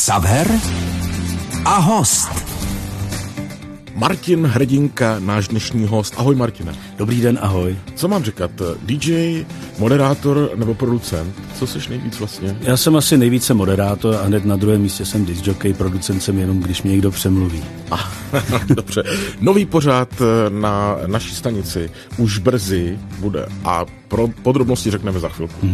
Xaver a host. Martin Hrdinka, náš dnešní host. Ahoj, Martine. Dobrý den, ahoj. Co mám říkat? DJ, moderátor nebo producent? Co seš nejvíc vlastně? Já jsem asi nejvíce moderátor a hned na druhém místě jsem disc jockey, producent jsem jenom, když mě někdo přemluví. Dobře. Nový pořád na naší stanici už brzy bude a pro podrobnosti řekneme za chvilku.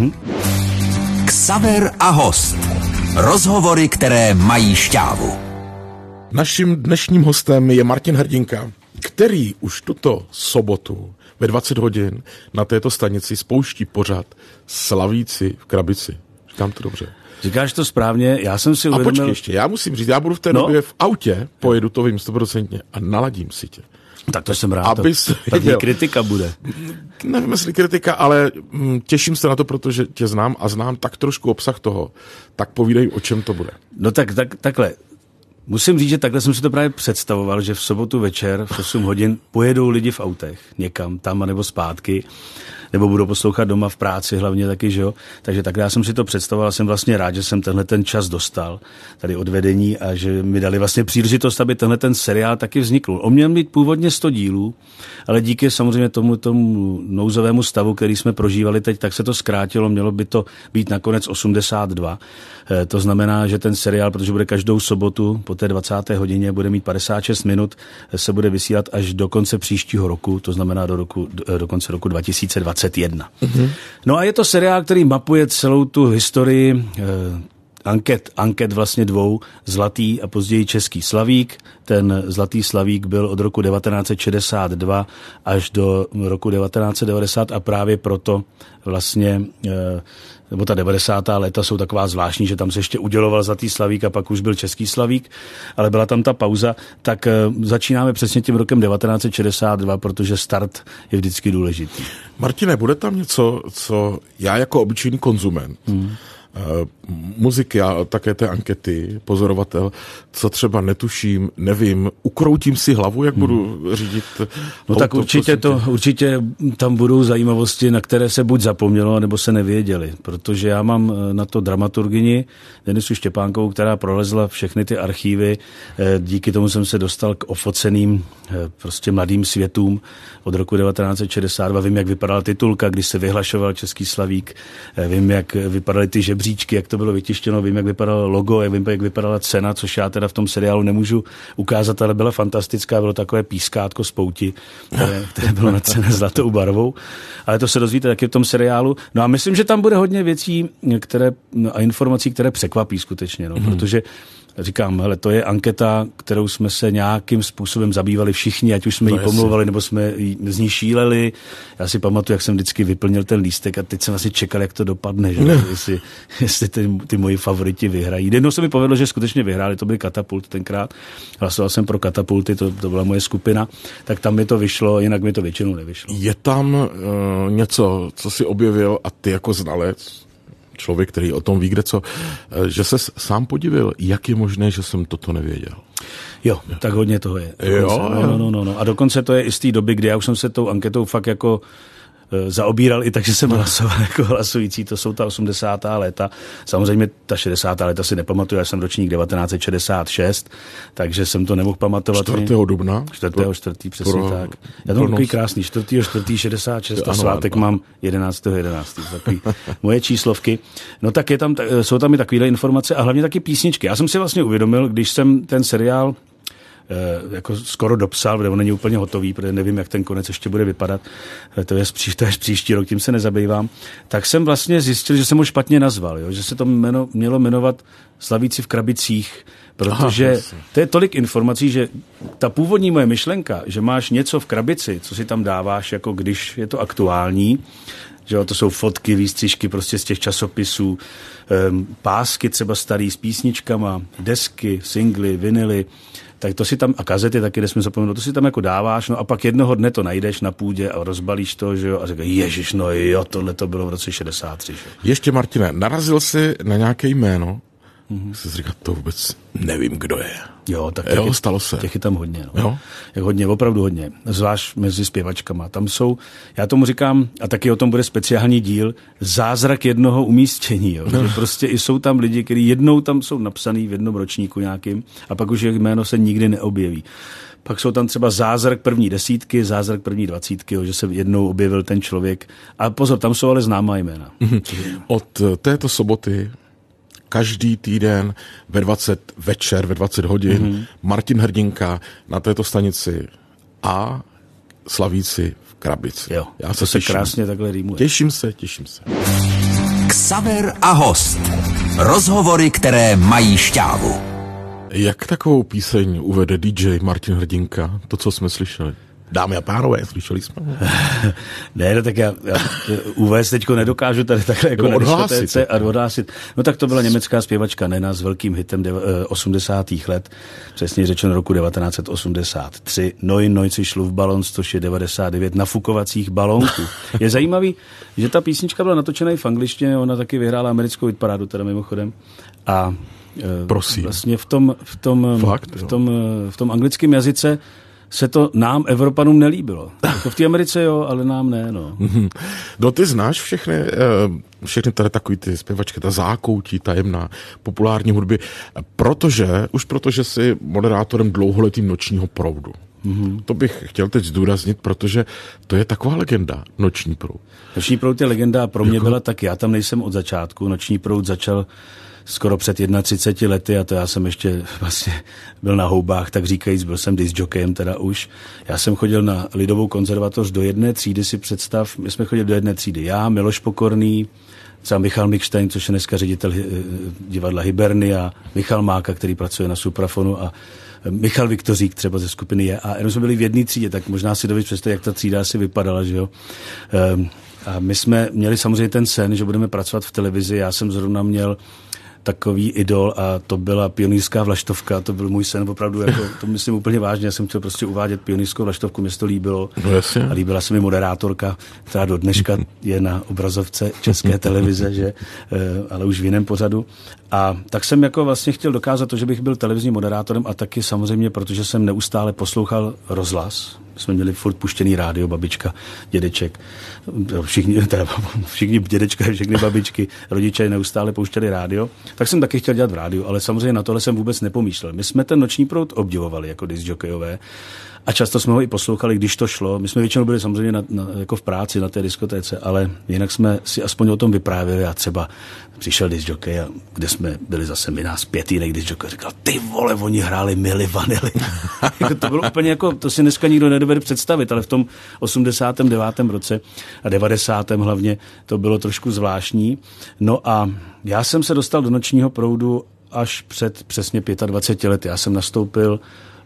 Xaver a host. Rozhovory, které mají šťávu. Naším dnešním hostem je Martin Hrdinka, který už tuto sobotu ve 20 hodin na této stanici spouští pořad Slavíci v krabici. Říkám to dobře. Říkáš to správně, já jsem si uvědomil... A počkej ještě, já musím říct, já budu v té době v autě, pojedu, to vím 100% a naladím si tě. Tak to jsem rád. První kritika bude. Nevím, jestli kritika, ale těším se na to, protože tě znám a znám tak trošku obsah toho. Tak povídej, o čem to bude. No takhle. Musím říct, že takhle jsem si to právě představoval, že v sobotu večer v 8 hodin pojedou lidi v autech někam, tam nebo zpátky, nebo budou poslouchat doma v práci hlavně taky, že jo. Takže takhle já jsem si to představoval, jsem vlastně rád, že jsem tenhle ten čas dostal tady od vedení a že mi dali vlastně příležitost, aby tenhle ten seriál taky vznikl. On měl mít původně 100 dílů, ale díky samozřejmě tomu nouzovému stavu, který jsme prožívali teď, tak se to zkrátilo, mělo by to být nakonec 82. To znamená, že ten seriál, protože bude každou sobotu po té 20. hodině, bude mít 56 minut, se bude vysílat až do konce příštího roku, to znamená do konce roku 2021. No a je to seriál, který mapuje celou tu historii anket vlastně dvou, Zlatý a později Český Slavík. Ten Zlatý Slavík byl od roku 1962 až do roku 1990 a právě proto vlastně nebo ta 90. léta jsou taková zvláštní, že tam se ještě uděloval Zlatý Slavík a pak už byl Český Slavík, ale byla tam ta pauza, tak začínáme přesně tím rokem 1962, protože start je vždycky důležitý. Martine, bude tam něco, co já jako obyčejný konzument, muziky a také té ankety, pozorovatel, co třeba netuším, nevím, ukroutím si hlavu, jak budu řídit No tak určitě tam budou zajímavosti, na které se buď zapomnělo, nebo se nevěděli, protože já mám na to dramaturgyni Denisu Štěpánkovou, která prolezla všechny ty archívy, díky tomu jsem se dostal k ofoceným prostě mladým světům od roku 1962, vím, jak vypadala titulka, když se vyhlašoval Český Slavík, vím, jak vypadaly ty žebříčky, jak to bylo vytištěno, vím, jak vypadalo logo, vím, jak vypadala cena, což já teda v tom seriálu nemůžu ukázat, ale byla fantastická, bylo takové pískátko z pouti, které bylo nacené zlatou barvou, ale to se dozvíte taky v tom seriálu. No a myslím, že tam bude hodně věcí a informací, které překvapí skutečně, protože říkám, hele, to je anketa, kterou jsme se nějakým způsobem zabývali všichni, ať už jsme ji pomlouvali, nebo jsme z ní šíleli. Já si pamatuju, jak jsem vždycky vyplnil ten lístek a teď jsem vlastně čekal, jak to dopadne, že? Jestli ty moji favoriti vyhrají. Jednou se mi povedlo, že skutečně vyhráli, to byly Katapult tenkrát. Hlasoval jsem pro Katapulty, to byla moje skupina, tak tam mi to vyšlo, jinak mi to většinou nevyšlo. Je tam něco, co si objevil a ty jako znalec, člověk, který o tom ví kdeco, že se sám podivil, jak je možné, že jsem toto nevěděl. Jo, tak hodně toho je. No. A dokonce to je i z té doby, kdy já už jsem se tou anketou fakt jako zaobíral i tak, že jsem hlasoval jako hlasující, to jsou ta 80. léta. Samozřejmě ta 60. léta si nepamatuju, já jsem ročník 1966, takže jsem to nemohl pamatovat. 4. dubna? 4. přesně tak. Já to mám takový krásný, 4. a svátek mám 11. Takový moje číslovky. No tak jsou tam i takovýhle informace a hlavně taky písničky. Já jsem si vlastně uvědomil, když jsem ten seriál jako skoro dopsal, protože on není úplně hotový, protože nevím, jak ten konec ještě bude vypadat, to je příští rok, tím se nezabývám, tak jsem vlastně zjistil, že jsem ho špatně nazval, jo? Že se to mělo jmenovat Slavíci v krabicích, protože to je tolik informací, že ta původní moje myšlenka, že máš něco v krabici, co si tam dáváš, jako když je to aktuální, že jo, to jsou fotky, výstřižky prostě z těch časopisů, pásky třeba starý s písničkama, desky, singly, vinily, tak to si tam, a kazety taky, kde jsme zapomněli, to si tam jako dáváš, no a pak jednoho dne to najdeš na půdě a rozbalíš to, že jo, a říkáš, ježiš, no jo, tohle to bylo v roce 63. Že? Ještě, Martine, narazil jsi na nějaké jméno, Jsi říkal, to vůbec nevím, kdo je. Jo, tak stalo se. Těch je tam hodně. No. Jo? Jak hodně, opravdu hodně. Zvlášť mezi zpěvačkama. Tam jsou, já tomu říkám, a taky o tom bude speciální díl, zázrak jednoho umístění. Jo. Že prostě i jsou tam lidi, kteří jednou tam jsou napsaný v jednom ročníku nějakým a pak už jejich jméno se nikdy neobjeví. Pak jsou tam třeba zázrak první 10, zázrak první 20, jo, že se jednou objevil ten člověk. A pozor, tam jsou ale známá jména. Od této soboty každý týden ve 20 večer, ve 20 hodin, Martin Hrdinka na této stanici a Slavíci v Krabici. Jo, já to se krásně takhle rýmuje. Těším se. Xaver a host. Rozhovory, které mají šťávu. Jak takovou píseň uvede DJ Martin Hrdinka, to, co jsme slyšeli? Dámy a pánové, slyšeli jsme? Ne, no tak já uvést teďko nedokážu tady takhle jako na diskotéce a odhlásit. No tak to byla německá zpěvačka Nena s velkým hitem 80. let, přesně řečeno roku 1983. Neunzig Luftballons, což je 99 nafukovacích balónků. Je zajímavý, že ta písnička byla natočena i v angličtině, ona taky vyhrála americkou hitparádu, teda mimochodem. A prosím. Vlastně v tom anglickém jazyce se to nám, Evropanům, nelíbilo. Jako v té Americe jo, ale nám ne, no. No ty znáš všechny tady takový ty zpěvačky, ta zákoutí, tajemná, populární hudby, protože jsi moderátorem dlouholetým Nočního proudu. To bych chtěl teď zdůraznit, protože to je taková legenda, Noční proud. Noční proud je legenda a pro mě byla tak, já tam nejsem od začátku. Noční proud začal skoro před 31 lety a to já jsem ještě vlastně byl na houbách, tak říkajíc, byl jsem discjockeyem teda už. Já jsem chodil na Lidovou konzervatoř do jedné třídy, si představ, my jsme chodili do jedné třídy. Já, Miloš Pokorný, třeba Michal Mikstein, což je dneska ředitel divadla Hibernia, Michal Máka, který pracuje na Suprafonu a Michal Viktořík třeba ze skupiny Je. A jenom jsme byli v jedné třídě, tak možná si dovíš představit, jak ta třída asi vypadala, že jo. A my jsme měli samozřejmě ten sen, že budeme pracovat v televizi. Já jsem zrovna měl takový idol a to byla Pionýrská vlaštovka, to byl můj sen opravdu, jako, to myslím úplně vážně, já jsem chtěl prostě uvádět Pionýrskou vlaštovku, mě to líbilo. No jasně. A líbila se mi moderátorka, která do dneška je na obrazovce České televize, že, ale už v jiném pořadu. A tak jsem jako vlastně chtěl dokázat to, že bych byl televizním moderátorem a taky samozřejmě, protože jsem neustále poslouchal rozhlas. Jsme měli furt puštěný rádio, babička, dědeček, všichni dědečka, všechny babičky, rodiče neustále pouštěli rádio. Tak jsem taky chtěl dělat v rádiu, ale samozřejmě na tohle jsem vůbec nepomýšlel. My jsme ten Noční proud obdivovali jako discjockeyové a často jsme ho i poslouchali, když to šlo. My jsme většinou byli samozřejmě jako v práci na té diskotéce, ale jinak jsme si aspoň o tom vyprávěli a třeba přišel discjockey, kde jsme byli zase my nás 5 jiných discjockey, říkal, ty vole, oni hráli Milli Vanilli. To bylo úplně jako, to si dneska nikdo nedovede představit, ale v tom 89. roce a 90. hlavně to bylo trošku zvláštní. No a já jsem se dostal do Nočního proudu až před přesně 25 lety. Já jsem nastoupil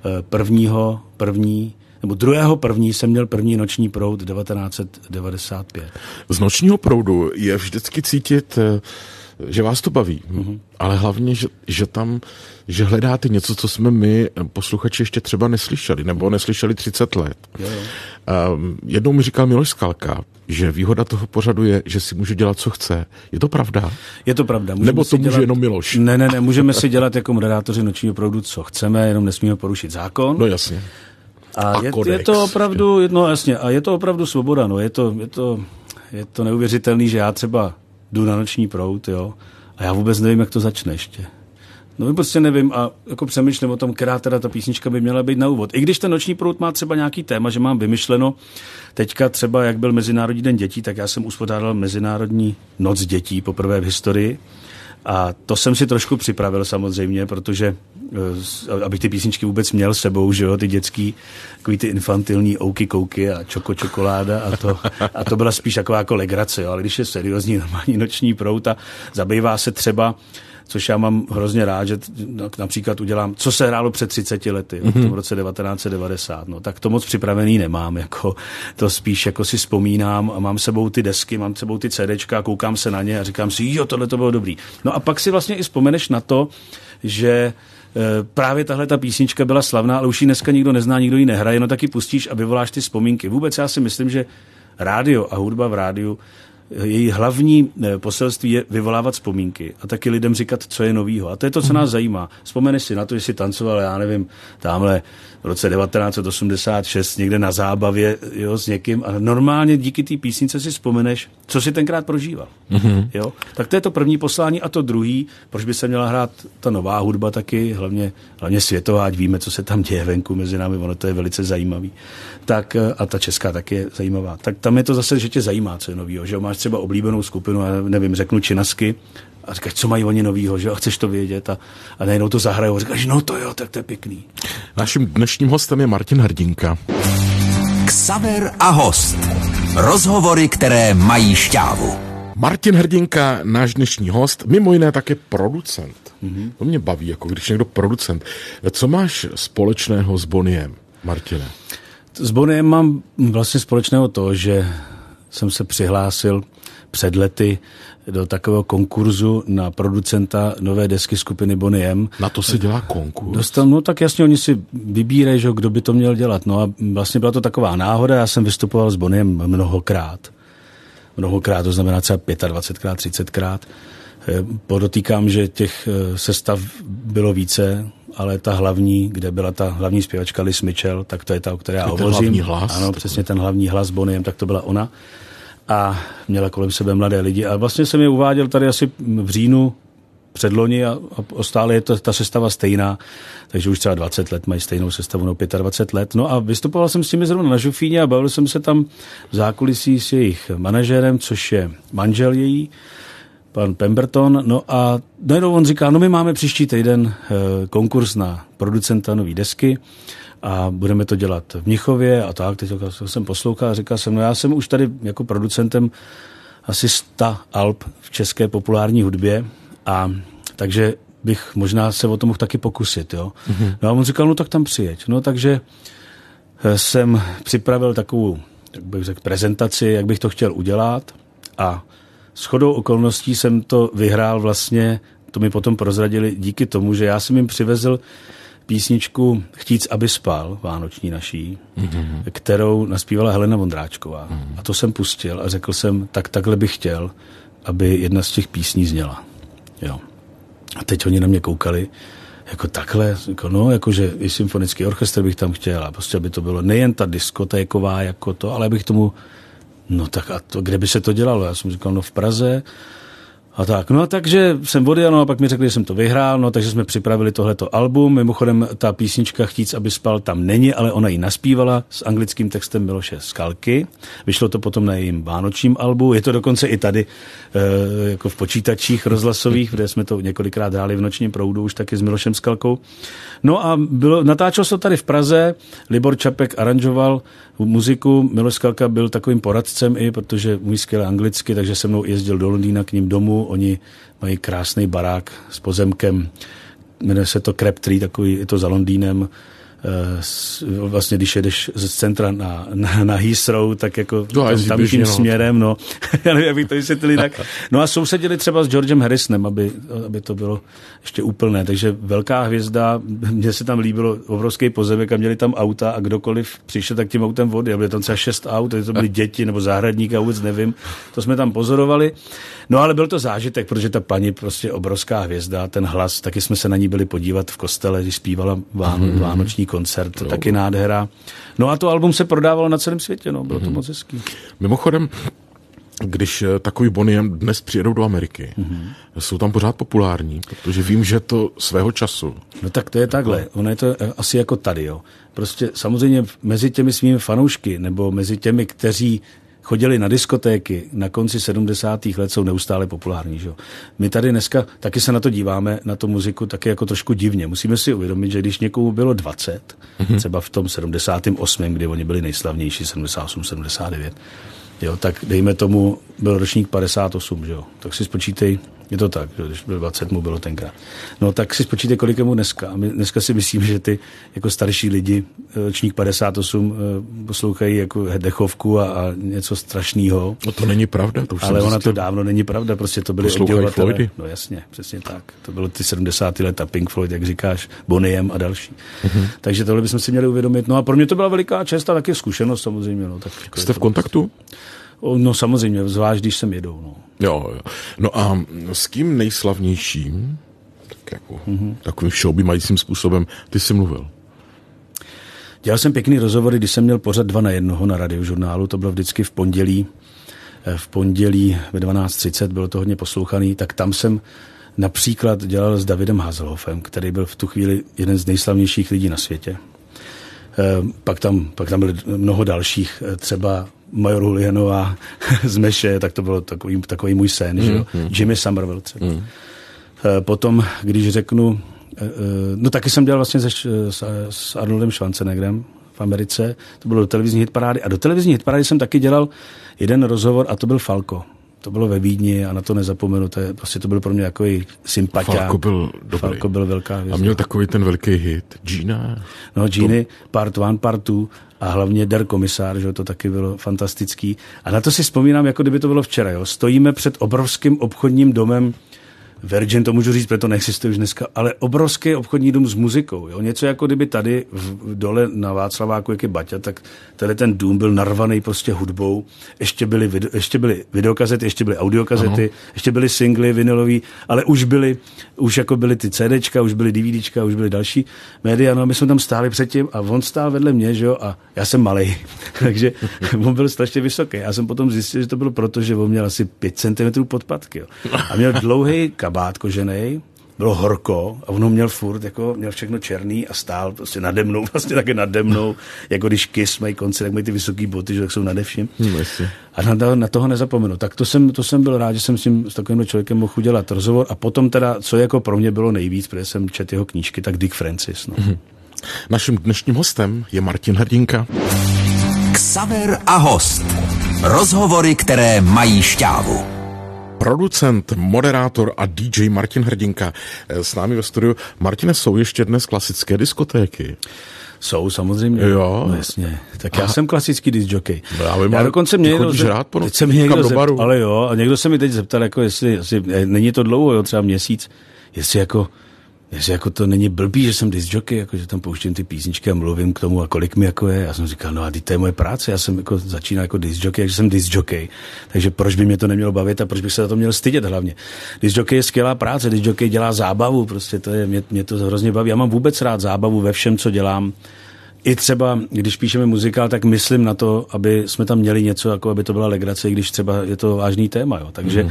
2.1. jsem měl první Noční proud 1995. Z Nočního proudu je vždycky cítit, že vás to baví, ale hlavně, že hledáte něco, co jsme my, posluchači, ještě třeba neslyšeli, nebo neslyšeli 30 let. Jo. Jednou mi říkal Miloš Skalka, že výhoda toho pořadu je, že si může dělat, co chce. Je to pravda? Je to pravda. Nebo to může jenom Miloš? Ne, můžeme si dělat jako moderátoři Nočního proudu, co chceme, jenom nesmíme porušit zákon. No jasně. A je to opravdu, no jasně, a je to opravdu svoboda, no, je to neuvěřitelný, že já třeba jdu na Noční proud, jo, a já vůbec nevím, jak to začne ještě. No prostě nevím a jako přemýšlím o tom, která teda ta písnička by měla být na úvod. I když ten Noční proud má třeba nějaký téma, že mám vymyšleno, teďka třeba jak byl Mezinárodní den dětí, tak já jsem uspořádal Mezinárodní noc dětí poprvé v historii. A to jsem si trošku připravil samozřejmě, protože abych ty písničky vůbec měl sebou, že jo, ty dětský, takový ty infantilní ouky kouky a čokoláda a to byla spíš taková jako legrace, jo, ale když je seriózní normální Noční proud a zabývá se třeba, což já mám hrozně rád, že například udělám, co se hrálo před 30 lety, v tom roce 1990, no tak to moc připravený nemám, jako to spíš jako si vzpomínám a mám sebou ty desky, mám sebou ty CDčka, koukám se na ně a říkám si, jo, tohle to bylo dobrý. No a pak si vlastně i vzpomeneš na to, že právě tahle ta písnička byla slavná, ale už ji dneska nikdo nezná, nikdo ji nehraje, no taky pustíš a vyvoláš ty vzpomínky. Vůbec já si myslím, že rádio a hudba v rádiu její hlavní poselství je vyvolávat vzpomínky a taky lidem říkat, co je novýho. A to je to, co nás zajímá. Vzpomeneš si na to, že jsi tancoval, já nevím, tamhle v roce 1986 někde na zábavě, jo, s někým a normálně díky té písnice si vzpomeneš, co si tenkrát prožíval. Jo? Tak to je to první poslání a to druhý, proč by se měla hrát ta nová hudba taky, hlavně světová, ať víme, co se tam děje venku mezi námi, ono to je velice zajímavý. Tak, a ta česká taky je zajímavá. Tak tam je to zase, že tě zajímá, co je novýho, že máš třeba oblíbenou skupinu, a nevím, řeknu Činasky, a říkáš, co mají oni novýho, že chceš to vědět a najednou to zahrajou a říkáš, no to jo, tak to je pěkný. Naším dnešním hostem je Martin Hrdinka. Xaver a host. Rozhovory, které mají šťávu. Martin Hrdinka, náš dnešní host, mimo jiné také producent. To mě baví, jako když někdo producent. Co máš společného s Boniem, Martine? S Boniem mám vlastně společného to, že jsem se přihlásil před lety do takového konkurzu na producenta nové desky skupiny Boney M. Na to se dělá konkurs? No tak jasně, oni si vybírají, že kdo by to měl dělat. No a vlastně byla to taková náhoda, já jsem vystupoval s Boneyem mnohokrát, to znamená třeba 25krát, 30krát. Podotýkám, že těch sestav bylo více, ale ta hlavní, kde byla ta hlavní zpěvačka Liz Mitchell, tak to je ta, o které já hovořím. Hlavní hlas. Ano, přesně ten hlavní hlas Boneyem, tak to byla ona. A měla kolem sebe mladé lidi. A vlastně jsem je uváděl tady asi v říjnu předloni a stále je ta sestava stejná, takže už třeba 20 let mají stejnou sestavu, no 25 let. No a vystupoval jsem s nimi zrovna na Žofíně a bavil jsem se tam v zákulisí s jejich manažérem, což je manžel její, pan Pemberton. No a najednou on říká, no my máme příští týden konkurs na producenta nový desky a budeme to dělat v Mnichově a tak. Teď jsem poslouchal a říkal jsem, no já jsem už tady jako producentem asi 100 alb v české populární hudbě a takže bych možná se o tom mohl taky pokusit, jo. No a on říkal, no tak tam přijeď. No takže jsem připravil takovou, jak bych řekl, prezentaci, jak bych to chtěl udělat a shodou okolností jsem to vyhrál vlastně, to mi potom prozradili díky tomu, že já jsem jim přivezl písničku Chtít, aby spal, vánoční naší, kterou naspívala Helena Vondráčková. A to jsem pustil a řekl jsem, takhle bych chtěl, aby jedna z těch písní zněla. Jo. A teď oni na mě koukali, jako takhle, jakože i symfonický orchestr bych tam chtěl, a prostě aby to bylo nejen ta diskotéková jako to, ale bych tomu, no tak a to, kde by se to dělalo? Já jsem říkal, no v Praze, a tak, no a takže jsem odjel, no a pak mi řekli, že jsem to vyhrál, no takže jsme připravili tohleto album, mimochodem ta písnička Chtít, aby spal tam není, ale ona ji naspívala s anglickým textem Miloše Skalky, vyšlo to potom na jejím vánočním albu, je to dokonce i tady jako v počítačích rozhlasových, kde jsme to několikrát hráli v Nočním proudu už taky s Milošem Skalkou. No a natáčelo se to tady v Praze, Libor Čapek aranžoval muziku, Miloš Skalka byl takovým poradcem i, protože umí skvěle anglicky, takže se mnou jezdil do Londýna k ním domů, oni mají krásný barák s pozemkem, jmenuje se to Crabtree, takový, je to za Londýnem, vlastně když jedeš z centra na Heathrow, tak jako tam tím směrem, no, já nevím, jak bych to vysvětlili tak. No a sousedili třeba s Georgem Harrisonem, aby to bylo ještě úplné, takže velká hvězda, mně se tam líbilo obrovský pozemek a měli tam auta a kdokoliv přišel, tak tím autem vody a byly tam třeba 6 aut, to byly děti nebo zahradníky a vůbec nevím, to jsme tam pozorovali. No ale byl to zážitek, protože ta paní prostě obrovská hvězda, ten hlas, taky jsme se na ní byli podívat v kostele, když zpívala vánoční koncert, to taky nádhera. No a to album se prodávalo na celém světě, no, bylo to moc hezký. Mimochodem, když takový Boney M dnes přijedou do Ameriky, jsou tam pořád populární, protože vím, že to svého času. No tak to je takhle, ono je to asi jako tady, jo. Prostě samozřejmě mezi těmi svými fanoušky, nebo mezi těmi, kteří chodili na diskotéky na konci 70. let, jsou neustále populární. Že? My tady dneska taky se na to díváme, na tu muziku taky jako trošku divně. Musíme si uvědomit, že když někomu bylo 20, třeba v tom 78., kdy oni byli nejslavnější, 78, 79, jo, tak dejme tomu, byl ročník 58, že jo? Tak si spočítej, je to tak, že když byl 20, mu bylo tenkrát. No tak si spočítej, kolik je mu dneska. A my dneska si myslíme, že ty jako starší lidi, ročník 58, poslouchají jako Dechovku a něco strašného. No to není pravda. To už ale ona to dávno není pravda, prostě to byly obdivovatelé. No jasně, přesně tak. To bylo ty 70. leta, Pink Floyd, jak říkáš, Boney M a další. Takže tohle bychom si měli uvědomit. No a pro mě to byla veliká čest a taky zkušenost samozřejmě. No, tak jste v kontaktu? No samozřejmě, zvlášť když sem jedou. No. Jo. No a s kým nejslavnějším, tak jako, takovým showbimajícím způsobem, ty jsi mluvil? Dělal jsem pěkný rozhovory, když jsem měl pořad 2 na 1 na Radiožurnálu, to bylo vždycky v pondělí ve 12:30, bylo to hodně poslouchaný, tak tam jsem například dělal s Davidem Hasselhoffem, který byl v tu chvíli jeden z nejslavnějších lidí na světě. Pak tam bylo mnoho dalších, třeba Major Hulienová z Meše, tak to bylo takový můj sen, že jo? Jimmy Somerville třeba. Potom, když řeknu, no taky jsem dělal vlastně s Arnoldem Schwarzeneggerem v Americe, to bylo do televizní hitparády a do televizní hitparády jsem taky dělal jeden rozhovor a to byl Falco. To bylo ve Vídni a na to nezapomenu, to byl pro mě takový sympatiák. Falco byl dobrý. Falco byl velká hvězda. A měl takový ten velký hit, Gina. No Gina, part 1, part 2 a hlavně Der Komisár, že to taky bylo fantastický. A na to si vzpomínám, jako kdyby to bylo včera. Jo. Stojíme před obrovským obchodním domem Virgin, to můžu říct, protože to neexistuje už dneska, ale obrovský obchodní dům s muzikou. Jo? Něco jako kdyby tady dole na Václaváku, jak je Baťa, tak tady ten dům byl narvaný prostě hudbou. Ještě byly videokazety, ještě byly audiokazety, ještě byly singly vinylový, ale už byly ty CDčka, už byly DVDčka, už byly další média. No a my jsme tam stáli předtím a on stál vedle mě, že jo, a já jsem malej, takže on byl strašně vysoký. Já jsem potom zjistil, že to bylo proto, že on měl asi 5 cm podpatky. Jo. A měl dlouhý kabát koženej, bylo horko a on měl furt, jako měl všechno černý a stál prostě nade mnou, vlastně také nade mnou, jako když Kiss mají koncert, tak mají ty vysoký boty, že tak jsou nade vším. A na toho nezapomenu. Tak to jsem byl rád, že jsem s takovým člověkem mohl udělat rozhovor a potom teda, co jako pro mě bylo nejvíc, protože jsem četl jeho knížky, tak Dick Francis. No. Naším dnešním hostem je Martin Hrdinka. Xaver a host. Rozhovory, které mají šťávu. Producent, moderátor a DJ Martin Hrdinka s námi ve studiu. Martine, jsou ještě dnes klasické diskotéky? Jsou, samozřejmě. Jo. No, jasně. Tak já jsem klasický discjockey. Já dokonce mě někdo zeptal, ale jo, a někdo se mi teď zeptal, jako jestli není to dlouho, jo, třeba měsíc, jestli jako to není blbý, že jsem discjockey, jako že tam pouštím ty písničky a mluvím k tomu a kolik mi jako je. Já jsem říkal, no a to je moje práce, já jsem jako začínal jako discjockey, takže jsem discjockey. Takže proč by mě to nemělo bavit a proč bych se za to měl stydět hlavně. Discjockey je skvělá práce, discjockey dělá zábavu, prostě mě to hrozně baví. Já mám vůbec rád zábavu ve všem, co dělám. I třeba, když píšeme muzikál, tak myslím na to, aby jsme tam měli něco, jako aby to byla legrace, i když třeba je to vážný téma, jo. Takže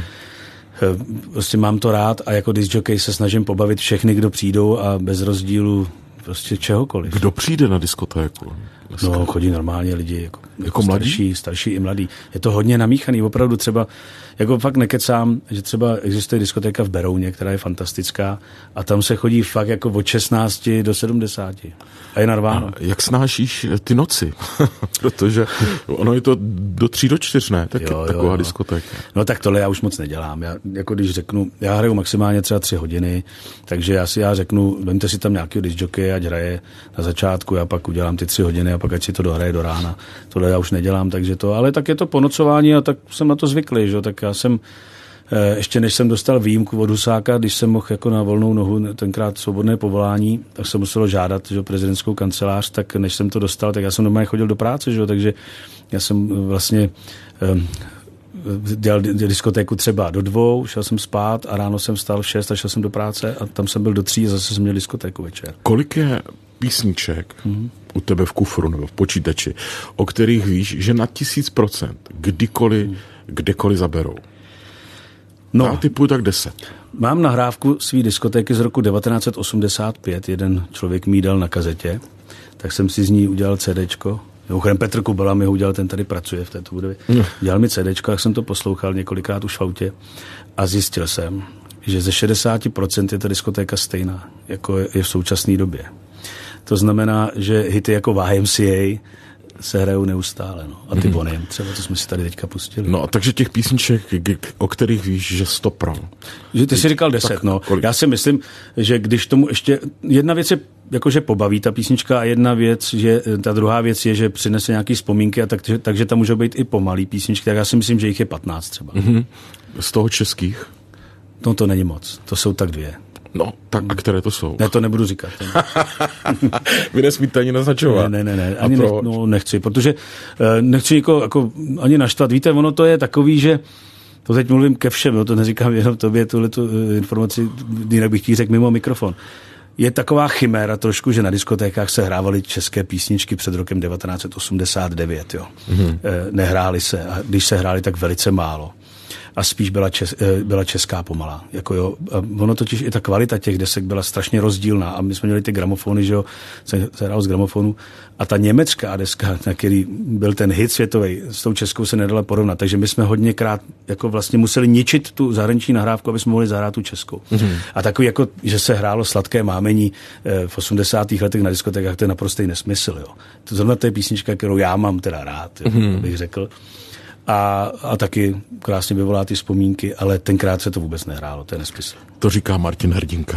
prostě mám to rád a jako discjockey se snažím pobavit všechny, kdo přijdou a bez rozdílu prostě čehokoliv. Kdo přijde na diskotéku? No, chodí normálně lidi, jako starší i mladí. Je to hodně namíchaný, opravdu třeba, jako fakt nekecám, že třeba existuje diskotéka v Berouně, která je fantastická a tam se chodí fakt jako od 16 do 70. A je narváno. A jak snášíš ty noci? Protože ono je to do 3 do 4, ne? Taková diskotéka. No tak tohle já už moc nedělám. Já, jako když řeknu, já hraju maximálně třeba 3 hodiny, takže já řeknu, vemte si tam nějakého discjockey, ať hraje na začátku, já pak udělám ty 3 hodiny a pak ať si to dohraje do rána. Tohle já už nedělám, takže to, ale tak je to ponocování a tak jsem na to zvyklý, že? Tak já jsem ještě než jsem dostal výjimku od Husáka, když jsem mohl jako na volnou nohu, tenkrát svobodné povolání, tak jsem musel žádat, že prezidentskou kancelář, tak než jsem to dostal, tak já jsem normálně chodil do práce, že? Takže já jsem vlastně dělal diskotéku třeba do 2, šel jsem spát a ráno jsem vstal v 6 a šel jsem do práce a tam jsem byl do 3 a zase jsem měl diskotéku večer. Kolik je písniček u tebe v kufru nebo v počítači, o kterých víš, že na 1000% kdekoliv zaberou? No, já typuju tak 10. Mám nahrávku svý diskotéky z roku 1985, jeden člověk mi dal na kazetě, tak jsem si z ní udělal CDčko. Mimochodem Petr Kubala mi ho udělal, ten tady pracuje v této budově. Dělal mi CDčko, jak jsem to poslouchal několikrát už v autě a zjistil jsem, že ze 60% je ta diskotéka stejná, jako je v současné době. To znamená, že hity jako YMCA se hrajou neustále. No. A ty Boniem, třeba to jsme si tady teďka pustili. No a takže těch písniček, o kterých víš, že 100 pro. Že ty jsi říkal 10, no. Já si myslím, že když tomu ještě... Jedna věc je, jakože pobaví ta písnička a jedna věc, že ta druhá věc je, že přinese nějaký vzpomínky a takže tam můžou být i pomalý písničky, tak já si myslím, že jich je 15 třeba. Z toho českých? No to není moc, to jsou tak 2. No, tak a které to jsou? Ne, to nebudu říkat. Vy nesmíte ani naznačovat. Ne, ani nechci, protože nechci nikoho jako ani naštvat. Víte, ono to je takový, že to teď mluvím ke všem, to neříkám jenom tobě, tuhletu informaci, jinak bych ti řekl mimo mikrofon. Je taková chiméra trošku, že na diskotékách se hrávaly české písničky před rokem 1989. Jo. Nehrály se, a když se hrály, tak velice málo. A spíš byla česká pomalá. Jako jo, a ono totiž i ta kvalita těch desek byla strašně rozdílná. A my jsme měli ty gramofony, že jo, se hrálo z gramofonu. A ta německá deska, na který byl ten hit světový, s tou českou se nedala porovnat. Takže my jsme hodněkrát jako vlastně museli ničit tu zahraniční nahrávku, aby jsme mohli zahrát tu českou. A takový jako, že se hrálo Sladké mámení v 80. letech na diskotékách, to je naprostý nesmysl. Jo. To zrovna to je písnička, kterou já mám teda rád, jo, bych řekl. A taky krásně vyvolá ty vzpomínky, ale tenkrát se to vůbec nehrálo, to je nesmysl. To říká Martin Hrdinka.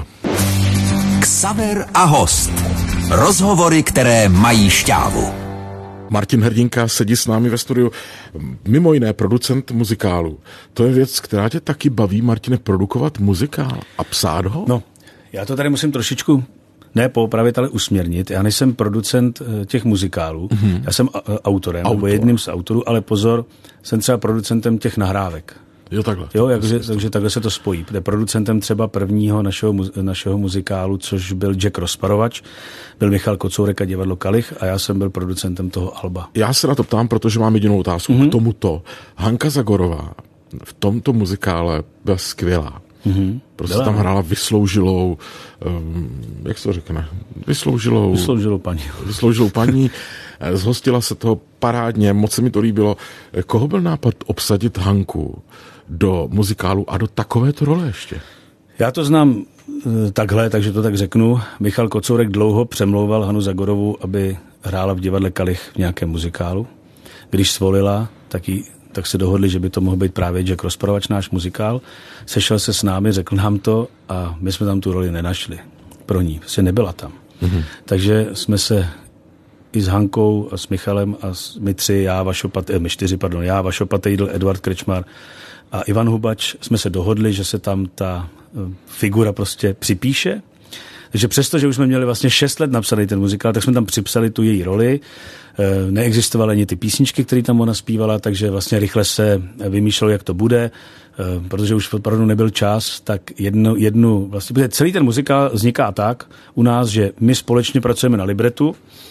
Xaver a host. Rozhovory, které mají šťávu. Martin Hrdinka sedí s námi ve studiu, mimo jiné producent muzikálu. To je věc, která tě taky baví, Martine, produkovat muzikál a psát ho? No, já to tady musím trošičku ne poopravit, ale usměrnit. Já nejsem producent těch muzikálů, já jsem autorem, nebo jedním z autorů, ale pozor, jsem třeba producentem těch nahrávek. Jo, takhle. Jo, takže takhle se to spojí. Protože producentem třeba prvního našeho muzikálu, což byl Jack Rozparovač, byl Michal Kocourek a divadlo Kalich a já jsem byl producentem toho alba. Já se na to ptám, protože mám jedinou otázku k tomuto. Hanka Zagorová v tomto muzikále byla skvělá. Prostě tam hrála vysloužilou, jak se to řekne? Vysloužilou paní. Zhostila se toho parádně, moc se mi to líbilo. Koho byl nápad obsadit Hanku do muzikálu a do takovéto role ještě? Já to znám takhle, takže to tak řeknu. Michal Kocourek dlouho přemlouval Hanu Zagorovu, aby hrála v divadle Kalich v nějakém muzikálu. Když svolila, tak se dohodli, že by to mohl být právě Jack Rozparovač, náš muzikál. Sešel se s námi, řekl nám to a my jsme tam tu roli nenašli pro ní. Prostě nebyla tam. Takže jsme se i s Hankou a s Michalem a my tři, my čtyři, já, Vašo Patejdl, Eduard Krečmar a Ivan Hubač jsme se dohodli, že se tam ta figura prostě připíše. Takže přesto, že už jsme měli vlastně 6 let napsaný ten muzikál, tak jsme tam připsali tu její roli. Neexistovaly ani ty písničky, které tam ona zpívala, takže vlastně rychle se vymýšlelo, jak to bude, protože už opravdu nebyl čas, tak jednu vlastně, celý ten muzikál vzniká tak u nás, že my společně pracujeme na libretu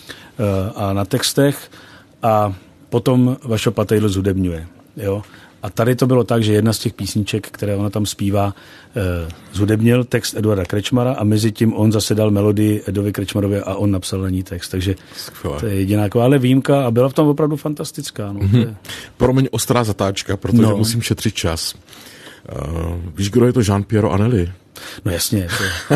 a na textech a potom Vašo Patejdl zhudebňuje, jo. A tady to bylo tak, že jedna z těch písniček, které ona tam zpívá, zhudebnil text Eduarda Krečmara a mezi tím on zase dal melodii Edovi Krečmarovi a on napsal na ní text. Takže to je jediná ale výjimka a byla v tom opravdu fantastická. No. Promiň, ostrá zatáčka, protože musím šetřit čas. Víš, kdo je to Jean-Pierre Anelli? No jasně,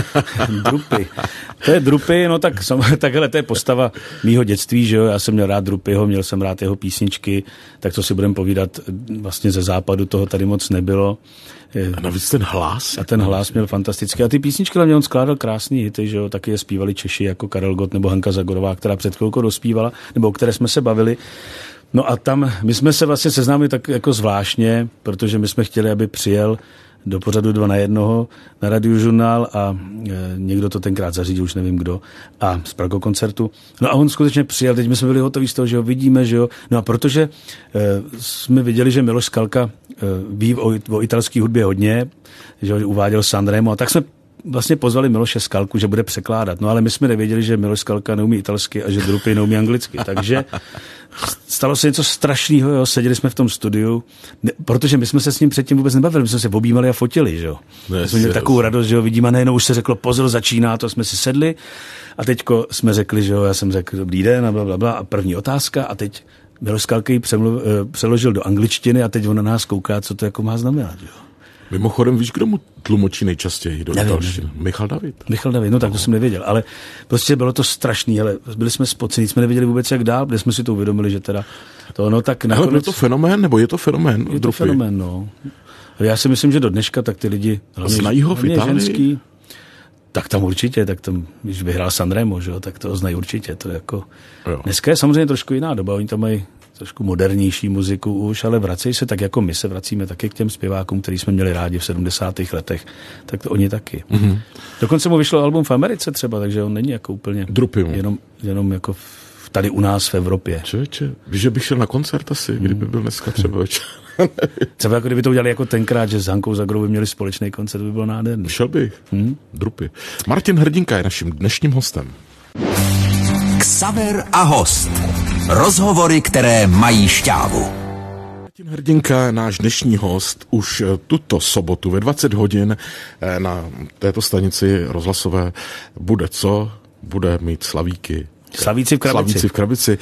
Drupy. To je Drupy, no tak takhle to je postava mýho dětství, že jo, já jsem měl rád Drupyho, měl jsem rád jeho písničky, tak to si budeme povídat, vlastně ze západu toho tady moc nebylo. A navíc ten hlas. A ten hlas měl fantastický. A ty písničky hlavně on skládal krásný hity, že jo, taky je zpívali Češi jako Karel Gott nebo Hanka Zagorová, která před chvilkou dospívala, nebo o které jsme se bavili. No a tam my jsme se vlastně seznámili tak jako zvláštně, protože my jsme chtěli, aby přijel do pořadu 2 na 1 na Radiožurnál a někdo to tenkrát zařídil, už nevím kdo, a z Prago koncertu. No a on skutečně přijel, teď my jsme byli hotoví z toho, že ho vidíme, že jo. No a protože jsme viděli, že Miloš Skalka ví o italské hudbě hodně, že ho uváděl Sanremo, a tak jsme vlastně pozvali Miloše Skalku, že bude překládat. No ale my jsme nevěděli, že Miloš Skalka neumí italsky a že Drupy neumí anglicky. Takže stalo se něco strašného, jo, seděli jsme v tom studiu, protože my jsme se s ním předtím vůbec nebavili, my jsme se objímali a fotili, že jo. My jsme měli takovou radost, že jo, vidíme, a nejenom už se řeklo, pozor, začíná, to jsme si sedli a teďko jsme řekli, že jo, já jsem řekl, dobrý den a blablabla a první otázka a teď Miloš Skalka ji přeložil do angličtiny a teď on na nás kouká, co to jako má znamenat, jo. Mimochodem, víš, kdo mu tlumočí nejčastěji do italštiny? Michal David, no tak to jsem nevěděl, ale prostě bylo to strašný, ale byli jsme spocení, jsme nevěděli vůbec jak dál, protože jsme si to uvědomili, že teda to, no tak nakonec... Ale byl to fenomén, nebo je to fenomén? Je to fenomén, no. Já si myslím, že do dneška tak ty lidi... Znají ho v Itálii? Ženský, tak tam určitě, tak tam, když vyhrál Sanremo, že jo, tak to znají určitě, to je jako... Jo. Dneska je samozřejmě trošku jiná doba, oni tam mají trošku modernější muziku už, ale vracejí se tak, jako my se vracíme taky k těm zpěvákům, který jsme měli rádi v 70. letech, tak to oni taky. Mm-hmm. Dokonce mu vyšlo album v Americe třeba, takže on není jako úplně jenom jako tady u nás v Evropě. Člověče, víš, že bych šel na koncert asi, kdyby byl dneska třeba večer. Třeba jako kdyby to udělali jako tenkrát, že s Hankou Zagorovou by měli společný koncert, by bylo nádherný. Šel bych. Drupy. Martin Hrdinka je naším dnešním hostem. Xaver a host. Rozhovory, které mají šťávu. Martin Hrdinka, náš dnešní host, už tuto sobotu ve 20 hodin na této stanici rozhlasové bude mít slavíky. Slavíci v krabici.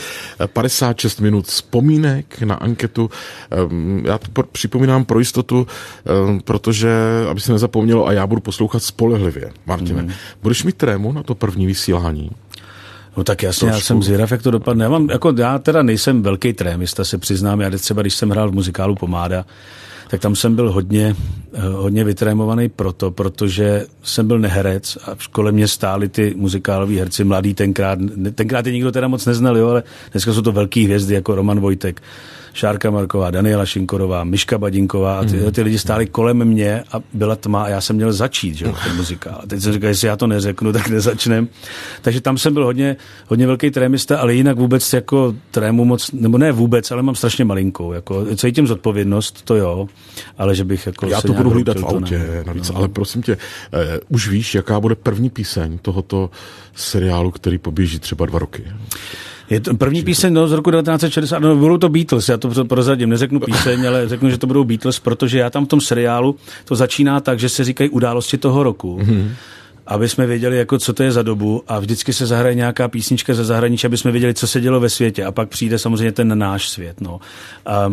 56 minut vzpomínek na anketu. Já to připomínám pro jistotu, protože, aby se nezapomnělo, a já budu poslouchat spolehlivě. Martine, budeš mít trému na to první vysílání? No tak jasně, já jsem zvědav, jak to dopadne. Já teda nejsem velký trémista, se přiznám. Já třeba, když jsem hrál v muzikálu Pomáda, tak tam jsem byl hodně vytrémovaný protože jsem byl neherec a v škole mě stáli ty muzikáloví herci mladí tenkrát je nikdo teda moc neznal, jo, ale dneska jsou to velký hvězdy jako Roman Vojtek, Šárka Marková, Daniela Šinkorová, Miška Badinková a ty lidi stáli kolem mě a byla tma a já jsem měl začít, že jo, ten muzikál. A teď jsem říkal, jestli já to neřeknu, tak nezačnem. Takže tam jsem byl hodně velký trémista, ale jinak vůbec jako trému moc, nebo ne vůbec, ale mám strašně malinkou, jako cítím zodpovědnost, to jo, ale že bych jako já to budu hlídat v autě, navíc, ale prosím tě, už víš, jaká bude první píseň tohoto seriálu, který poběží třeba 2 roky? Je to první píseň z roku 1960, budou to Beatles, já to prozradím, neřeknu píseň, ale řeknu, že to budou Beatles, protože já tam v tom seriálu to začíná tak, že se říkají události toho roku, aby jsme věděli, jako, co to je za dobu a vždycky se zahraje nějaká písnička ze zahraničí, aby jsme věděli, co se dělo ve světě a pak přijde samozřejmě ten náš svět. No. A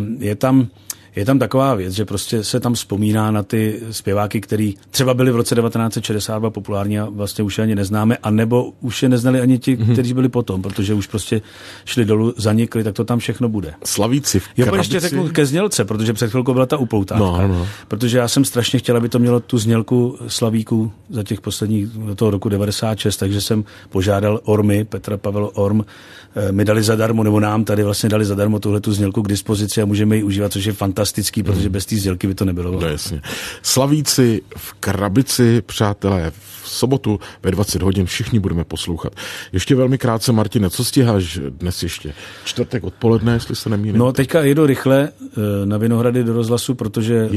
je tam taková věc, že prostě se tam vzpomíná na ty zpěváky, který třeba byli v roce 1962 populární a vlastně už je ani neznáme, anebo už je neznali ani ti, kteří byli potom, protože už prostě šli dolů, zanikli, tak to tam všechno bude. Slavíci v krabici. Jo, ještě řeknu ke znělce, protože před chvilkou byla ta upoutávka. No. Protože já jsem strašně chtěl, aby to mělo tu znělku slavíků za těch posledních do toho roku 96, takže jsem požádal Ormy, Petra Pavel Orm, mi dali zadarmo, nebo nám tady vlastně dali zadarmo tuhletu znělku k dispozici a můžeme ji užívat, což je fantastický, protože bez té znělky by to nebylo. No, jasně. Slavíci v krabici, přátelé, v sobotu ve 20 hodin všichni budeme poslouchat. Ještě velmi krátce, Martine, co stíháš dnes ještě? Čtvrtek odpoledne, jestli se nemýlím. No, teďka jedu rychle na Vinohrady do rozhlasu, protože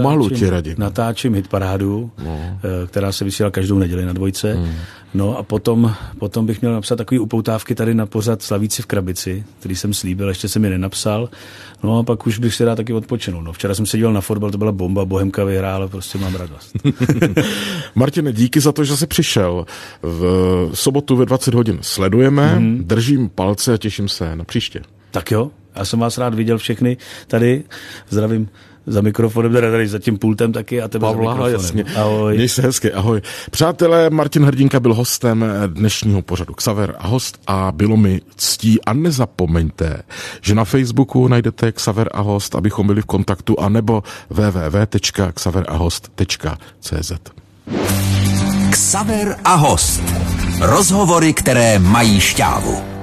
natáčím hitparádu, která se vysílá každou neděli na Dvojce. No a potom bych měl napsat takový upoutávky tady na pořad Slavíci v krabici, který jsem slíbil, ještě jsem je nenapsal. No a pak už bych si rád taky odpočinul. No, včera jsem se díval na fotbal, to byla bomba, Bohemka vyhrála, prostě mám radost. Martine, díky za to, že jsi přišel. V sobotu ve 20 hodin sledujeme, držím palce a těším se na příště. Tak jo, já jsem vás rád viděl všechny tady, zdravím za mikrofonem, tady za tím pultem taky a tebe Pavla, za mikrofonem. Jasně. Ahoj. Měj se hezky, ahoj. Přátelé, Martin Hrdinka byl hostem dnešního pořadu Xaver a host a bylo mi ctí a nezapomeňte, že na Facebooku najdete Xaver a host, abychom byli v kontaktu, anebo www.xaverahost.cz. Xaver a host. Rozhovory, které mají šťávu.